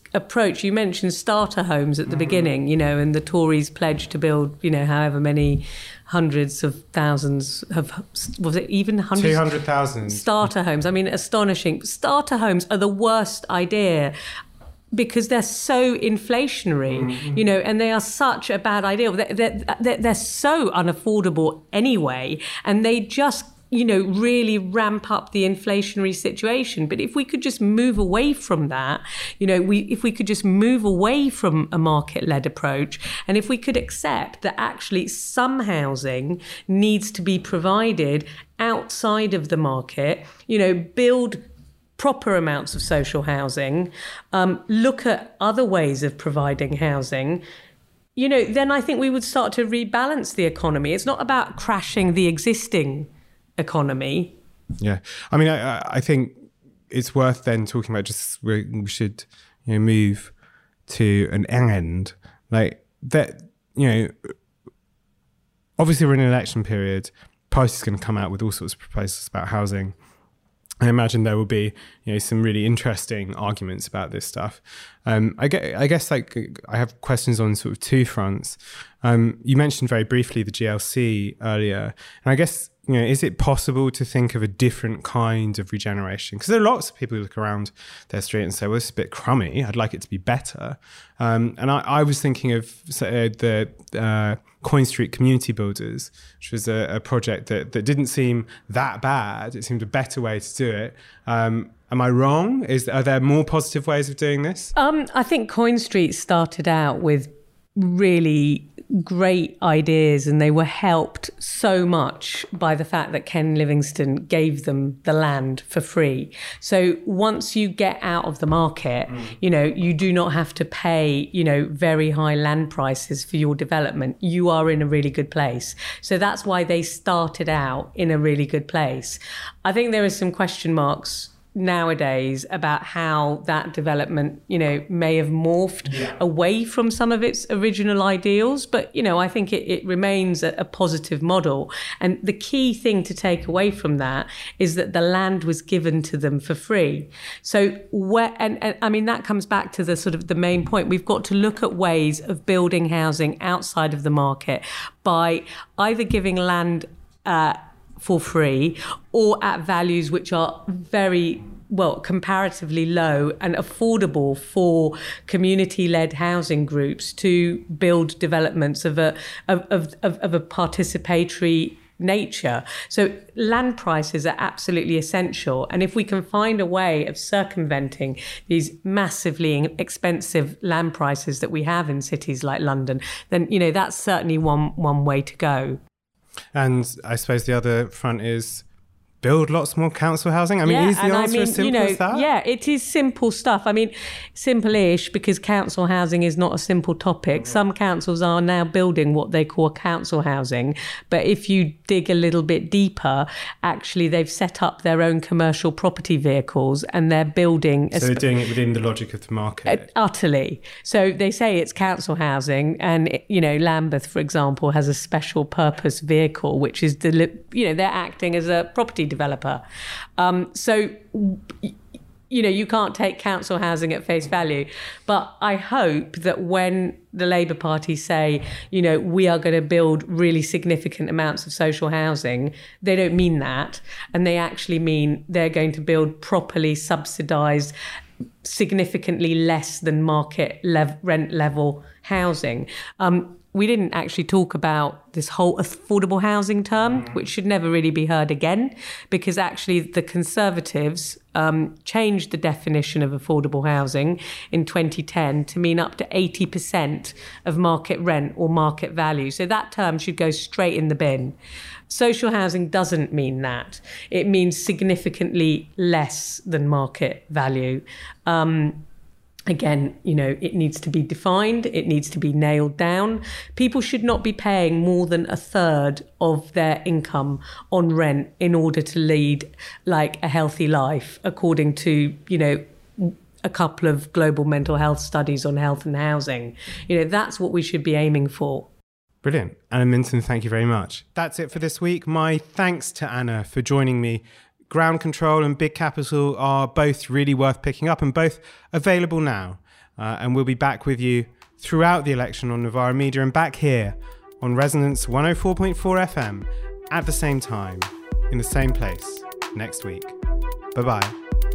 approach. You mentioned starter homes at the mm. beginning, you know, and the Tories pledged to build, you know, however many hundreds of thousands of, was it even hundreds? two hundred thousand. Starter homes. I mean, astonishing. Starter homes are the worst idea because they're so inflationary, mm-hmm. you know, and they are such a bad idea. They're, they're, they're so unaffordable anyway, and they just, you know, really ramp up the inflationary situation. But if we could just move away from that, you know, we if we could just move away from a market-led approach, and if we could accept that actually some housing needs to be provided outside of the market, you know, build proper amounts of social housing, um, look at other ways of providing housing, you know, then I think we would start to rebalance the economy. It's not about crashing the existing economy. Yeah. I mean, I, I think it's worth then talking about just we, we should, you know, move to an end. Like that, you know, obviously we're in an election period. Price is going to come out with all sorts of proposals about housing. I imagine there will be, you know, some really interesting arguments about this stuff. Um, I, get, I guess, like, I have questions on sort of two fronts. Um, you mentioned very briefly the G L C earlier, and I guess, you know, is it possible to think of a different kind of regeneration? Because there are lots of people who look around their street and say, well, it's a bit crummy. I'd like it to be better. Um, and I, I was thinking of uh, the uh, Coin Street Community Builders, which was a, a project that, that didn't seem that bad. It seemed a better way to do it. Um, am I wrong? Is Are there more positive ways of doing this? Um, I think Coin Street started out with really great ideas, and they were helped so much by the fact that Ken Livingstone gave them the land for free. So once you get out of the market, mm. you know, you do not have to pay, you know, very high land prices for your development. You are in a really good place. So that's why they started out in a really good place. I think there are some question marks nowadays about how that development, you know, may have morphed yeah. away from some of its original ideals. But, you know, I think it, it remains a, a positive model. And the key thing to take away from that is that the land was given to them for free. So where, and, and I mean, that comes back to the sort of the main point. We've got to look at ways of building housing outside of the market by either giving land uh, for free or at values which are very, well, comparatively low and affordable for community-led housing groups to build developments of a of, of, of a participatory nature. So land prices are absolutely essential. And if we can find a way of circumventing these massively expensive land prices that we have in cities like London, then, you know, that's certainly one one way to go. And I suppose the other front is build lots more council housing. I mean, yeah, is the answer I mean, as simple you know, as that? Yeah, it is simple stuff. I mean, simple-ish, because council housing is not a simple topic. Mm-hmm. Some councils are now building what they call council housing. But if you dig a little bit deeper, actually they've set up their own commercial property vehicles and they're building... So they're doing it within the logic of the market. Uh, utterly. So they say it's council housing and, it, you know, Lambeth, for example, has a special purpose vehicle, which is, deli- you know, they're acting as a property developer. Um, so, you know, you can't take council housing at face value. But I hope that when the Labour Party say, you know, we are going to build really significant amounts of social housing, they don't mean that. And they actually mean they're going to build properly subsidised, significantly less than market lev- rent level housing. Um, we didn't actually talk about this whole affordable housing term, which should never really be heard again, because actually the Conservatives um, changed the definition of affordable housing in twenty ten to mean up to eighty percent of market rent or market value. So that term should go straight in the bin. Social housing doesn't mean that. It means significantly less than market value. Um, Again, you know, it needs to be defined. It needs to be nailed down. People should not be paying more than a third of their income on rent in order to lead like a healthy life, according to, you know, a couple of global mental health studies on health and housing. You know, that's what we should be aiming for. Brilliant. Anna Minton, thank you very much. That's it for this week. My thanks to Anna for joining me. Ground Control and Big Capital are both really worth picking up and both available now. Uh, and we'll be back with you throughout the election on Novara Media and back here on Resonance one oh four point four F M at the same time, in the same place, next week. Bye-bye.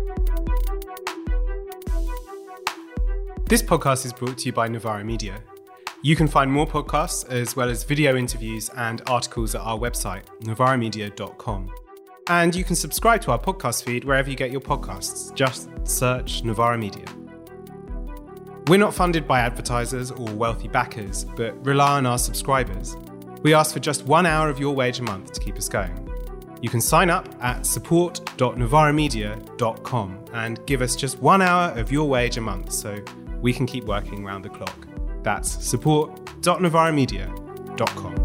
This podcast is brought to you by Novara Media. You can find more podcasts as well as video interviews and articles at our website, novara media dot com. And you can subscribe to our podcast feed wherever you get your podcasts. Just search Novara Media. We're not funded by advertisers or wealthy backers, but rely on our subscribers. We ask for just one hour of your wage a month to keep us going. You can sign up at support dot novara media dot com and give us just one hour of your wage a month so we can keep working round the clock. That's support dot novara media dot com.